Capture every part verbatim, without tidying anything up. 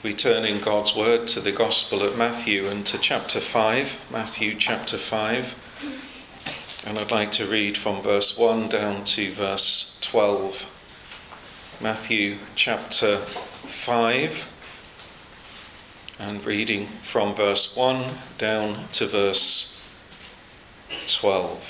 we turn in God's word to the Gospel of Matthew and to chapter five, Matthew chapter five. And I'd like to read from verse one down to verse twelve. Matthew chapter five, and reading from verse one down to verse twelve.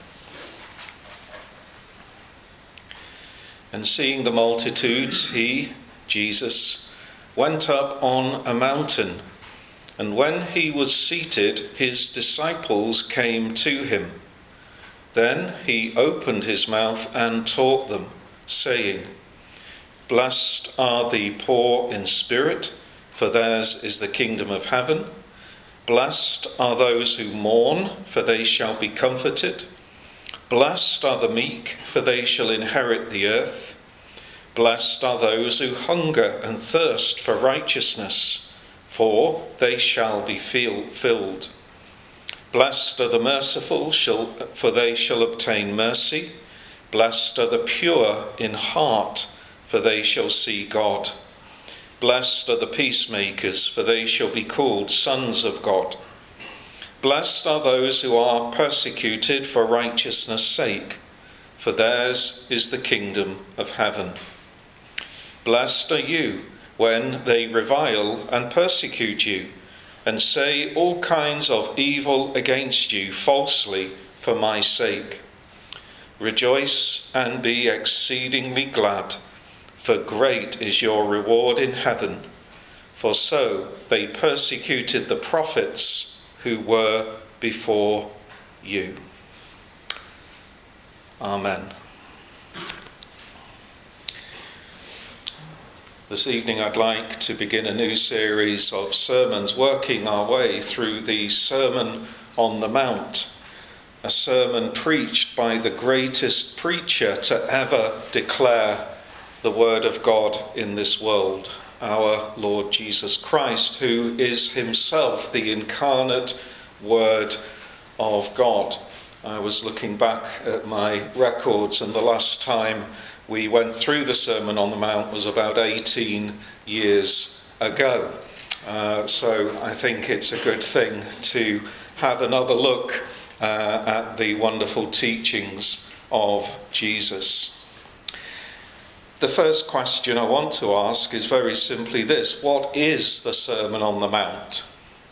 And seeing the multitudes, he, Jesus, went up on a mountain, and when he was seated, his disciples came to him. Then he opened his mouth and taught them, saying, Blessed are the poor in spirit, for theirs is the kingdom of heaven. Blessed are those who mourn, for they shall be comforted. Blessed are the meek, for they shall inherit the earth. Blessed are those who hunger and thirst for righteousness, for they shall be filled. Blessed are the merciful, for they shall obtain mercy. Blessed are the pure in heart, for they shall see God. Blessed are the peacemakers, for they shall be called sons of God. Blessed are those who are persecuted for righteousness' sake, for theirs is the kingdom of heaven. Blessed are you when they revile and persecute you, and say all kinds of evil against you falsely for my sake. Rejoice and be exceedingly glad, for great is your reward in heaven. For so they persecuted the prophets who were before you. Amen. This evening I'd like to begin a new series of sermons, working our way through the Sermon on the Mount, a sermon preached by the greatest preacher to ever declare the word of God in this world, our Lord Jesus Christ, who is himself the incarnate Word of God. I was looking back at my records, and the last time we went through the Sermon on the Mount was about eighteen years ago. Uh, so I think it's a good thing to have another look uh, at the wonderful teachings of Jesus. The first question I want to ask is very simply this: what is the Sermon on the Mount?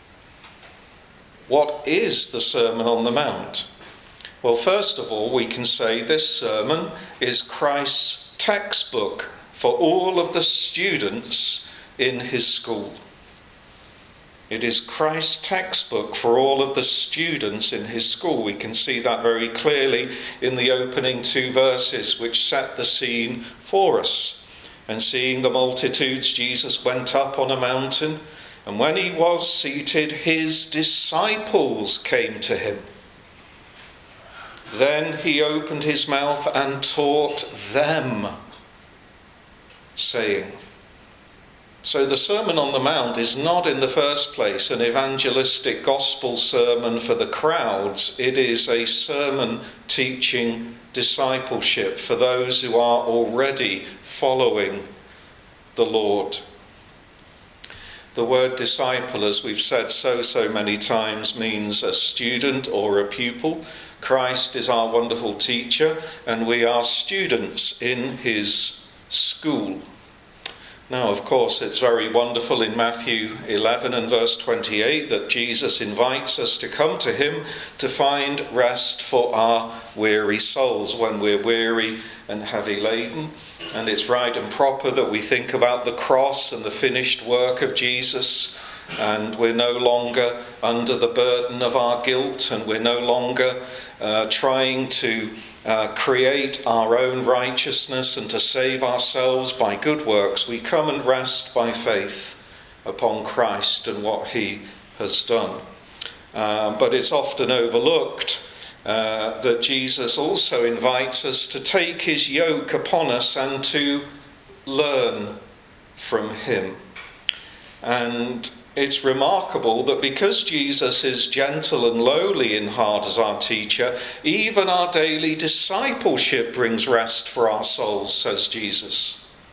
What is the Sermon on the Mount? Well, first of all, we can say this sermon is Christ's textbook for all of the students in his school. It is Christ's textbook for all of the students in his school. We can see that very clearly in the opening two verses, which set the scene for us. And seeing the multitudes, Jesus went up on a mountain, and when he was seated, his disciples came to him. Then he opened his mouth and taught them, saying. So the Sermon on the Mount is not in the first place an evangelistic gospel sermon for the crowds. It is a sermon teaching discipleship for those who are already following the Lord. The word disciple, as we've said so, so many times, means a student or a pupil. Christ is our wonderful teacher, and we are students in his school. Now, of course, it's very wonderful in Matthew eleven and verse twenty-eight that Jesus invites us to come to him to find rest for our weary souls when we're weary and heavy laden. And it's right and proper that we think about the cross and the finished work of Jesus, and we're no longer under the burden of our guilt, and we're no longer uh, trying to uh, create our own righteousness and to save ourselves by good works. We come and rest by faith upon Christ and what he has done. Uh, but it's often overlooked uh, that Jesus also invites us to take his yoke upon us and to learn from him. And it's remarkable that because Jesus is gentle and lowly in heart as our teacher, even our daily discipleship brings rest for our souls, says Jesus.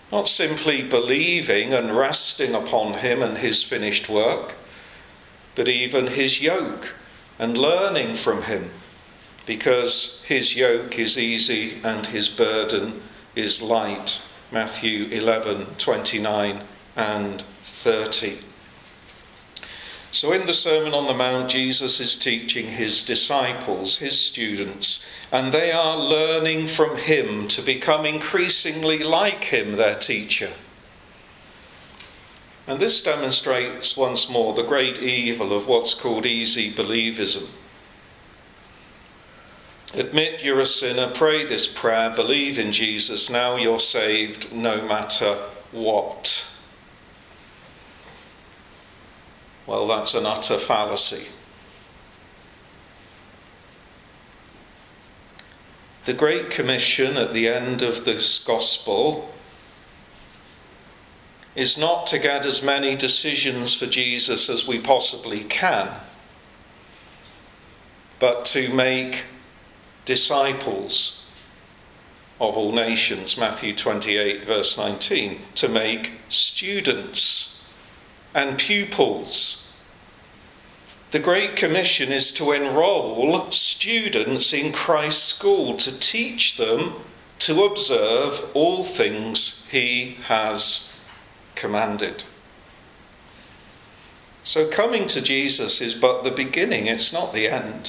Not simply believing and resting upon him and his finished work, but even his yoke and learning from him, because his yoke is easy and his burden is light. Matthew eleven, twenty-nine and thirty. So in the Sermon on the Mount, Jesus is teaching his disciples, his students, and they are learning from him to become increasingly like him, their teacher. And this demonstrates once more the great evil of what's called easy believism. Admit you're a sinner, pray this prayer, believe in Jesus, now you're saved no matter what. Well, that's an utter fallacy. The Great Commission at the end of this gospel is not to get as many decisions for Jesus as we possibly can, but to make disciples of all nations, Matthew twenty-eight, verse nineteen, to make students and pupils. The Great Commission is to enroll students in Christ's school, to teach them to observe all things he has commanded. So coming to Jesus is but the beginning, it's not the end.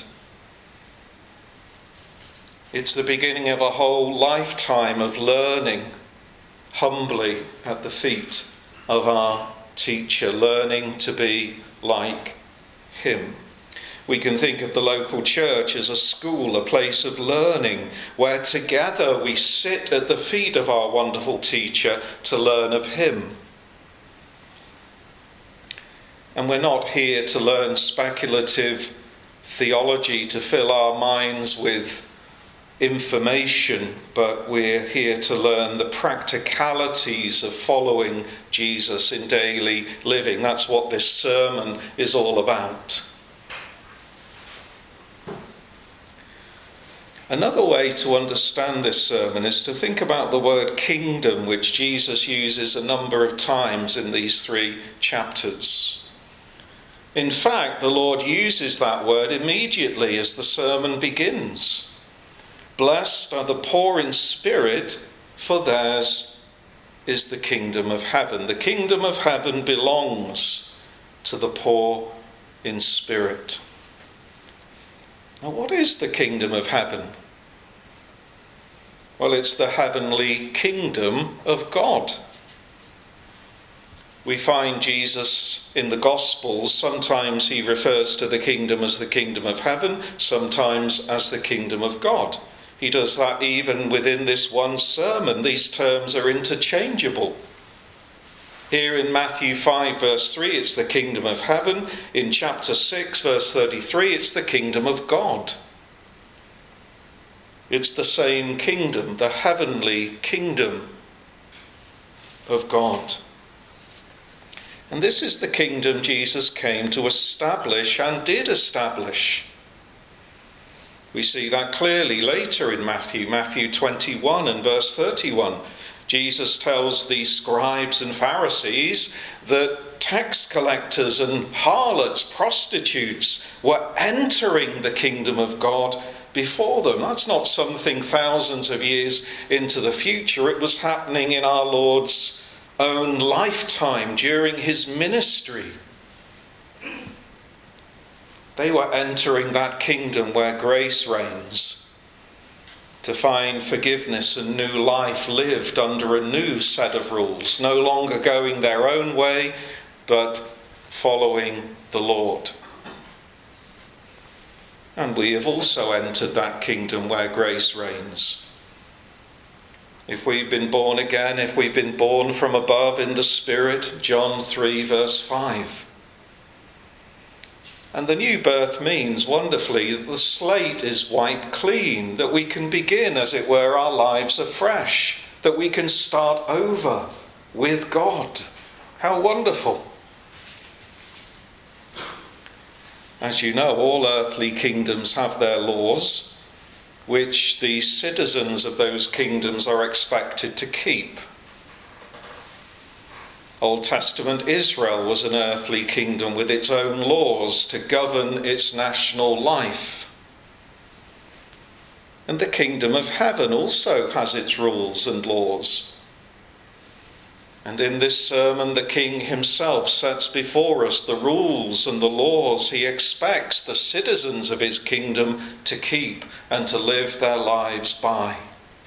It's the beginning of a whole lifetime of learning humbly at the feet of our teacher, learning to be like him. We can think of the local church as a school, a place of learning, where together we sit at the feet of our wonderful teacher to learn of him. And we're not here to learn speculative theology to fill our minds with information, but we're here to learn the practicalities of following Jesus in daily living. That's what this sermon is all about. Another way to understand this sermon is to think about the word kingdom, which Jesus uses a number of times in these three chapters. In fact, the Lord uses that word immediately as the sermon begins. Blessed are the poor in spirit, for theirs is the kingdom of heaven. The kingdom of heaven belongs to the poor in spirit. Now, what is the kingdom of heaven? Well, it's the heavenly kingdom of God. We find Jesus in the Gospels, sometimes he refers to the kingdom as the kingdom of heaven, sometimes as the kingdom of God. He does that even within this one sermon. These terms are interchangeable. Here in Matthew five, verse three, it's the kingdom of heaven. In chapter six, verse thirty-three, it's the kingdom of God. It's the same kingdom, the heavenly kingdom of God. And this is the kingdom Jesus came to establish and did establish. We see that clearly later in Matthew, Matthew twenty-one and verse thirty-one. Jesus tells the scribes and Pharisees that tax collectors and harlots, prostitutes, were entering the kingdom of God before them. That's not something thousands of years into the future. It was happening in our Lord's own lifetime during his ministry. They were entering that kingdom where grace reigns, to find forgiveness and new life lived under a new set of rules, no longer going their own way, but following the Lord. And we have also entered that kingdom where grace reigns. If we've been born again, if we've been born from above in the Spirit, John three, verse five. And the new birth means, wonderfully, that the slate is wiped clean, that we can begin, as it were, our lives afresh, that we can start over with God. How wonderful. As you know, all earthly kingdoms have their laws, which the citizens of those kingdoms are expected to keep. Old Testament Israel was an earthly kingdom with its own laws to govern its national life. And the kingdom of heaven also has its rules and laws. And in this sermon, the King himself sets before us the rules and the laws he expects the citizens of his kingdom to keep and to live their lives by.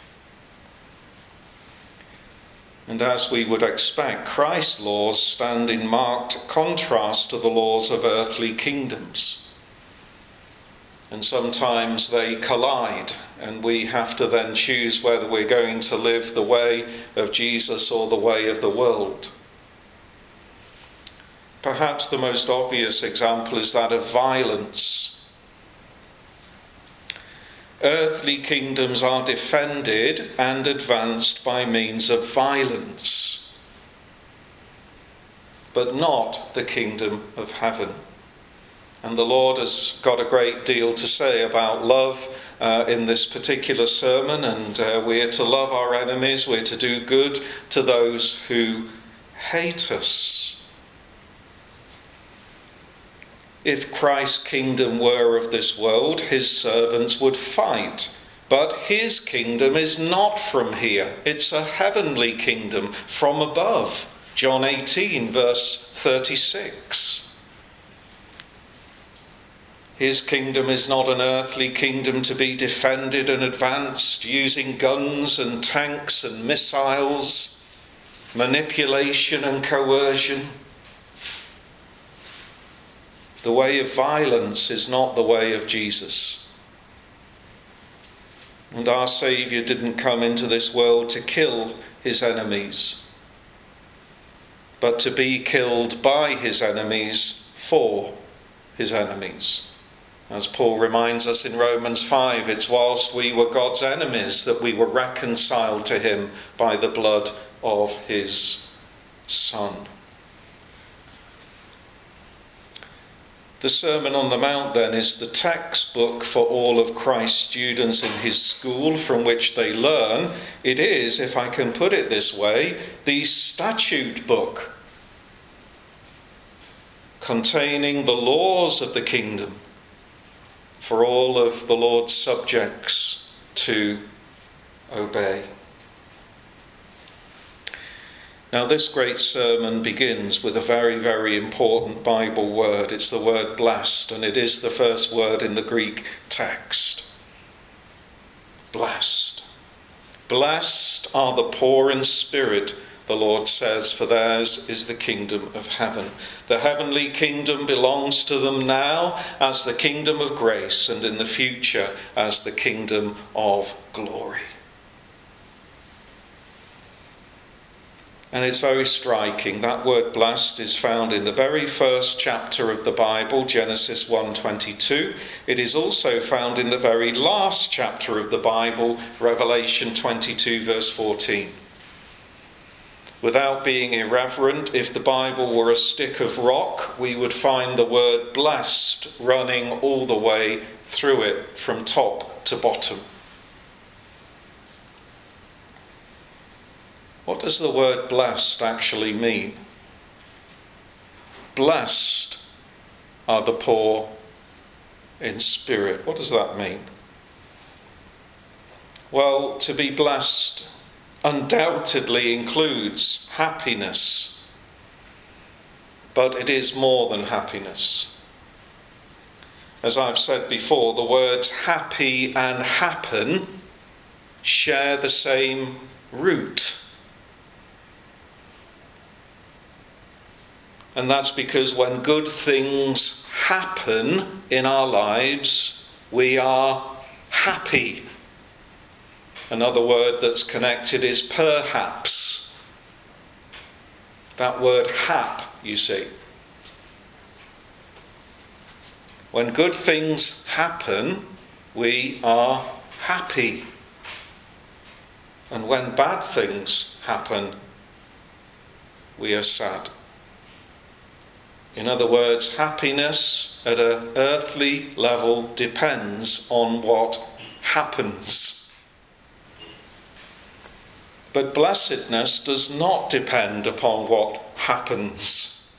And as we would expect, Christ's laws stand in marked contrast to the laws of earthly kingdoms. And sometimes they collide, and we have to then choose whether we're going to live the way of Jesus or the way of the world. Perhaps the most obvious example is that of violence. Earthly kingdoms are defended and advanced by means of violence, but not the kingdom of heaven. And the Lord has got a great deal to say about love uh, in this particular sermon, and uh, we're to love our enemies, we're to do good to those who hate us. If Christ's kingdom were of this world, his servants would fight. But his kingdom is not from here. It's a heavenly kingdom from above. John eighteen, verse thirty-six. His kingdom is not an earthly kingdom to be defended and advanced using guns and tanks and missiles, manipulation and coercion. The way of violence is not the way of Jesus. And our Saviour didn't come into this world to kill his enemies, but to be killed by his enemies for his enemies. As Paul reminds us in Romans five, it's whilst we were God's enemies that we were reconciled to him by the blood of his Son. The Sermon on the Mount, then, is the textbook for all of Christ's students in his school from which they learn. It is, if I can put it this way, the statute book containing the laws of the kingdom for all of the Lord's subjects to obey. Now, this great sermon begins with a very, very important Bible word. It's the word blessed, and it is the first word in the Greek text. Blessed. Blessed are the poor in spirit, the Lord says, for theirs is the kingdom of heaven. The heavenly kingdom belongs to them now as the kingdom of grace, and in the future as the kingdom of glory. And it's very striking. That word blessed is found in the very first chapter of the Bible, Genesis one twenty-two. It is also found in the very last chapter of the Bible, Revelation twenty-two, verse fourteen. Without being irreverent, if the Bible were a stick of rock, we would find the word blessed running all the way through it from top to bottom. What does the word blessed actually mean? Blessed are the poor in spirit. What does that mean? Well, to be blessed undoubtedly includes happiness, but it is more than happiness. As I've said before, the words happy and happen share the same root. And that's because when good things happen in our lives, we are happy. Another word that's connected is perhaps. That word hap, you see. When good things happen, we are happy. And when bad things happen, we are sad. In other words, happiness at an earthly level depends on what happens. But blessedness does not depend upon what happens.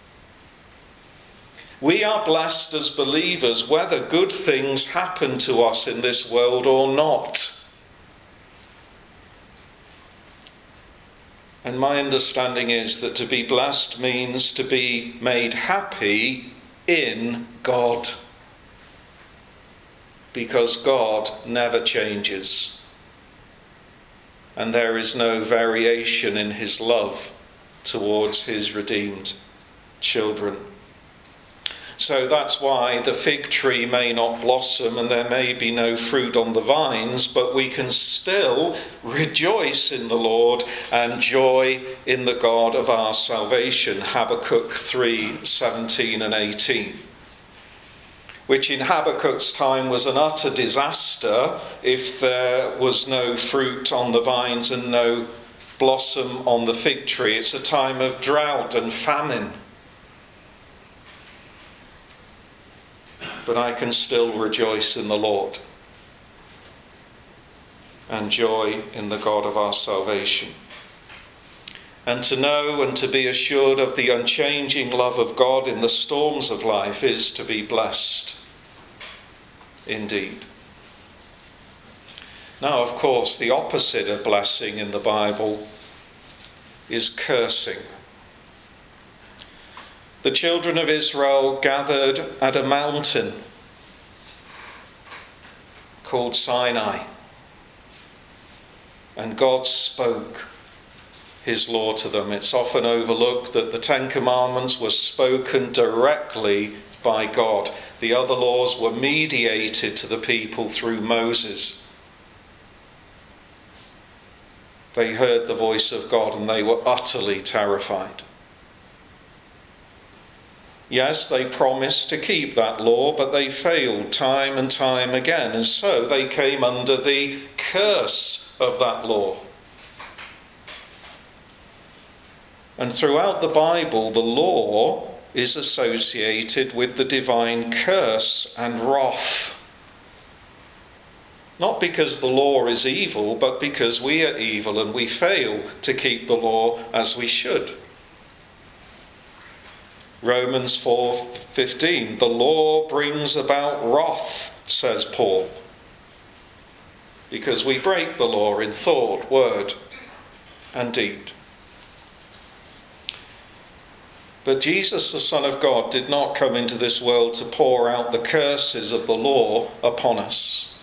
We are blessed as believers whether good things happen to us in this world or not. And my understanding is that to be blessed means to be made happy in God. Because God never changes. And there is no variation in his love towards his redeemed children. So that's why the fig tree may not blossom and there may be no fruit on the vines, but we can still rejoice in the Lord and joy in the God of our salvation. Habakkuk three, seventeen and eighteen. Which in Habakkuk's time was an utter disaster if there was no fruit on the vines and no blossom on the fig tree. It's a time of drought and famine. But I can still rejoice in the Lord and joy in the God of our salvation. And to know and to be assured of the unchanging love of God in the storms of life is to be blessed indeed. Now, of course, the opposite of blessing in the Bible is cursing. The children of Israel gathered at a mountain called Sinai, and God spoke his law to them. It's often overlooked that the Ten Commandments were spoken directly by God. The other laws were mediated to the people through Moses. They heard the voice of God and they were utterly terrified. Yes, they promised to keep that law, but they failed time and time again, and so they came under the curse of that law. And throughout the Bible, the law is associated with the divine curse and wrath. Not because the law is evil, but because we are evil and we fail to keep the law as we should. Romans four fifteen, the law brings about wrath, says Paul, because we break the law in thought, word, and deed. But Jesus, the Son of God, did not come into this world to pour out the curses of the law upon us.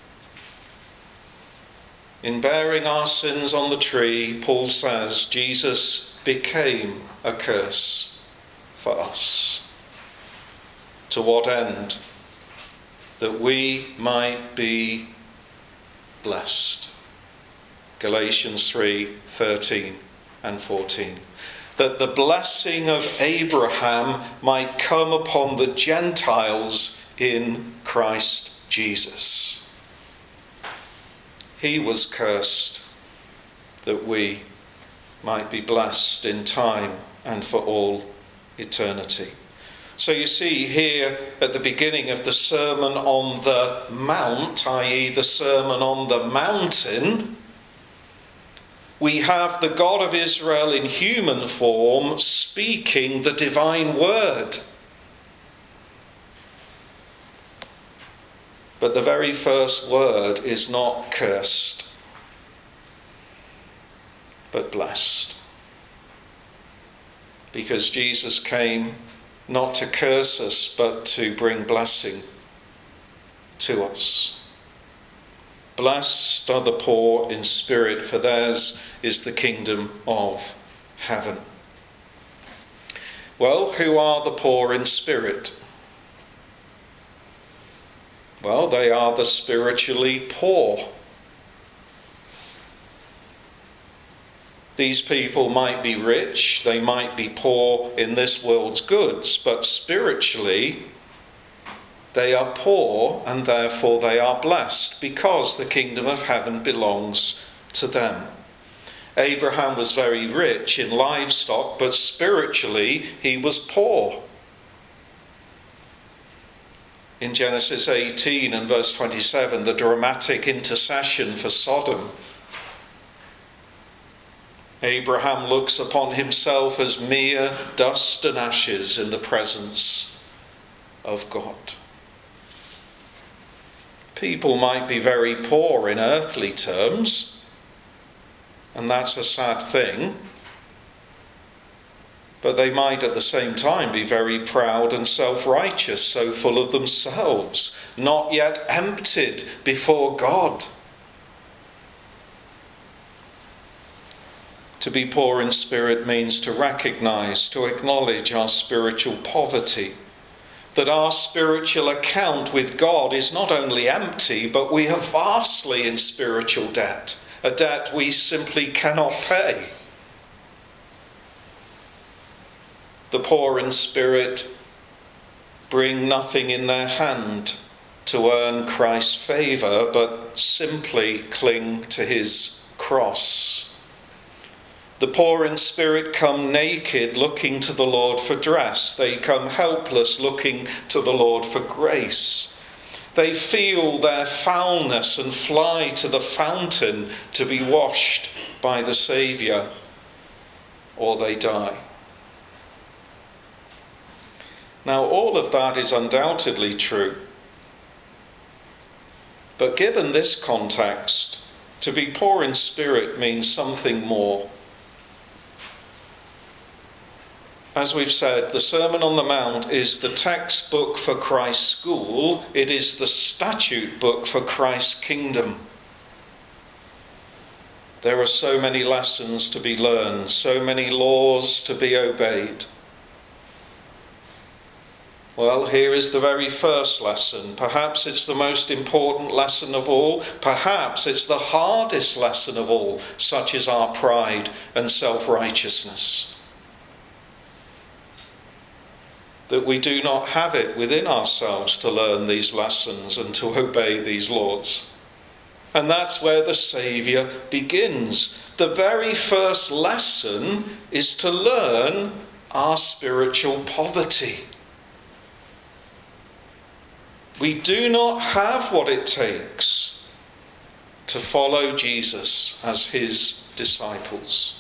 In bearing our sins on the tree, Paul says, Jesus became a curse for us. To what end? That we might be blessed. Galatians three thirteen and fourteen. That the blessing of Abraham might come upon the Gentiles in Christ Jesus. He was cursed that we might be blessed in time and for all eternity. So you see here at the beginning of the Sermon on the Mount, that is the Sermon on the Mountain, we have the God of Israel in human form speaking the divine word. But the very first word is not cursed, but blessed. Because Jesus came not to curse us, but to bring blessing to us. Blessed are the poor in spirit, for theirs is the kingdom of heaven. Well, who are the poor in spirit? Well, they are the spiritually poor. These people might be rich, they might be poor in this world's goods, but spiritually they are poor and therefore they are blessed because the kingdom of heaven belongs to them. Abraham was very rich in livestock, but spiritually he was poor. In Genesis eighteen and verse twenty-seven, the dramatic intercession for Sodom. Abraham looks upon himself as mere dust and ashes in the presence of God. People might be very poor in earthly terms, and that's a sad thing, but they might at the same time be very proud and self-righteous, so full of themselves, not yet emptied before God. To be poor in spirit means to recognize, to acknowledge our spiritual poverty, that our spiritual account with God is not only empty, but we are vastly in spiritual debt, a debt we simply cannot pay. The poor in spirit bring nothing in their hand to earn Christ's favour, but simply cling to his cross. The poor in spirit come naked, looking to the Lord for dress. They come helpless, looking to the Lord for grace. They feel their foulness and fly to the fountain to be washed by the Saviour, or they die. Now, all of that is undoubtedly true. But given this context, to be poor in spirit means something more. As we've said, the Sermon on the Mount is the textbook for Christ's school. It is the statute book for Christ's kingdom. There are so many lessons to be learned, so many laws to be obeyed. Well, here is the very first lesson. Perhaps it's the most important lesson of all. Perhaps it's the hardest lesson of all, such as our pride and self-righteousness. That we do not have it within ourselves to learn these lessons and to obey these laws. And that's where the Saviour begins. The very first lesson is to learn our spiritual poverty. We do not have what it takes to follow Jesus as his disciples.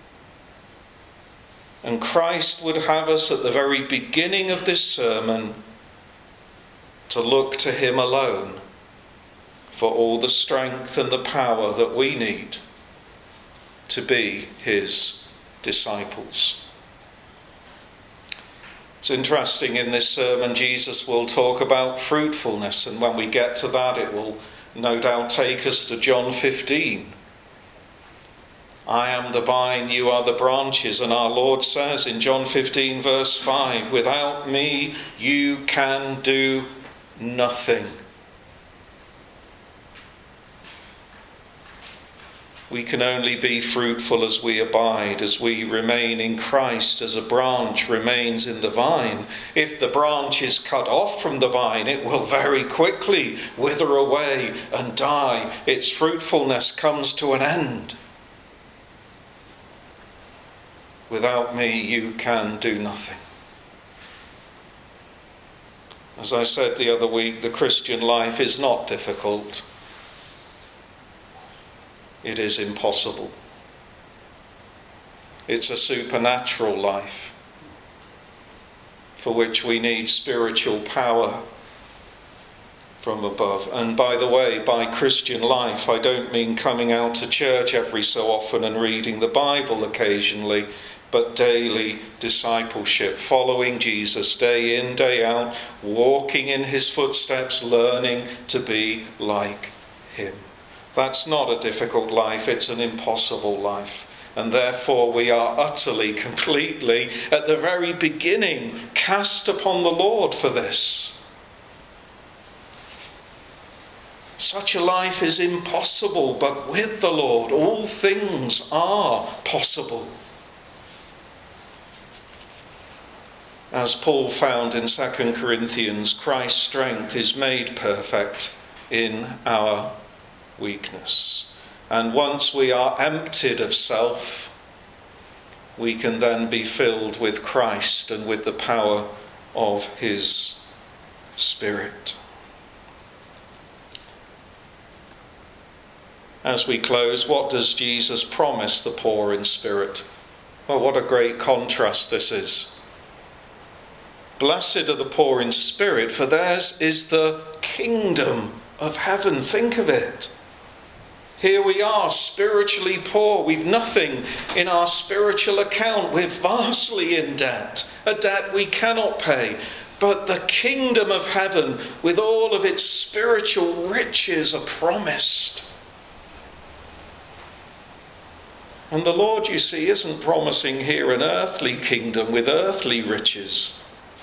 And Christ would have us at the very beginning of this sermon to look to him alone for all the strength and the power that we need to be his disciples. It's interesting, in this sermon Jesus will talk about fruitfulness, and when we get to that it will no doubt take us to John fifteen. I am the vine, you are the branches, and our Lord says in John fifteen verse five, without me you can do nothing. We can only be fruitful as we abide, as we remain in Christ, as a branch remains in the vine. If the branch is cut off from the vine, it will very quickly wither away and die. Its fruitfulness comes to an end. Without me, you can do nothing. As I said the other week, the Christian life is not difficult. It is impossible. It's a supernatural life for which we need spiritual power from above. And by the way, by Christian life, I don't mean coming out to church every so often and reading the Bible occasionally, but daily discipleship, following Jesus day in, day out, walking in his footsteps, learning to be like him. That's not a difficult life, it's an impossible life. And therefore we are utterly, completely, at the very beginning, cast upon the Lord for this. Such a life is impossible, but with the Lord all things are possible. As Paul found in Second Corinthians, Christ's strength is made perfect in our weakness. And once we are emptied of self, we can then be filled with Christ and with the power of his Spirit. As we close, what does Jesus promise the poor in spirit? Well, what a great contrast this is. Blessed are the poor in spirit, for theirs is the kingdom of heaven. Think of it. Here we are, spiritually poor. We've nothing in our spiritual account. We're vastly in debt, a debt we cannot pay. But the kingdom of heaven, with all of its spiritual riches, are promised. And the Lord, you see, isn't promising here an earthly kingdom with earthly riches,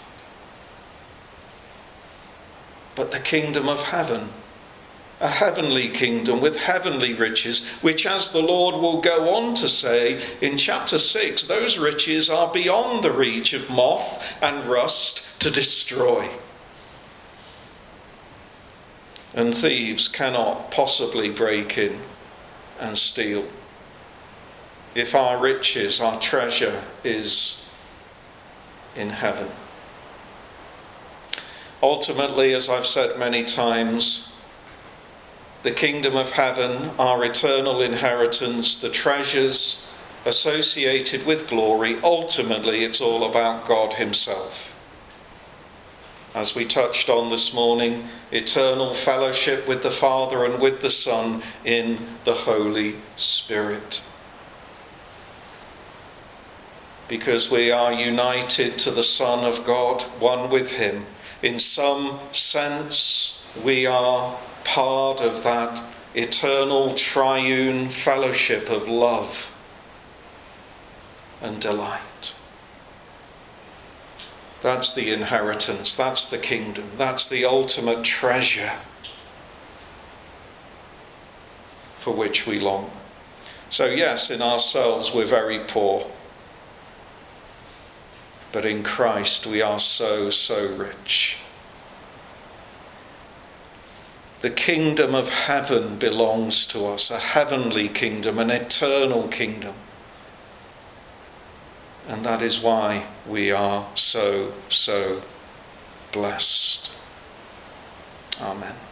but the kingdom of heaven, a heavenly kingdom with heavenly riches, which, as the Lord will go on to say in chapter six, those riches are beyond the reach of moth and rust to destroy. And thieves cannot possibly break in and steal. If our riches, our treasure is in heaven. Ultimately, as I've said many times, the kingdom of heaven, our eternal inheritance, the treasures associated with glory, ultimately it's all about God himself. As we touched on this morning, eternal fellowship with the Father and with the Son in the Holy Spirit. Because we are united to the Son of God, one with him. In some sense, we are part of that eternal triune fellowship of love and delight. That's the inheritance, that's the kingdom, that's the ultimate treasure for which we long. So yes, in ourselves we're very poor. But in Christ we are so, so rich. The kingdom of heaven belongs to us, a heavenly kingdom, an eternal kingdom. And that is why we are so, so blessed. Amen.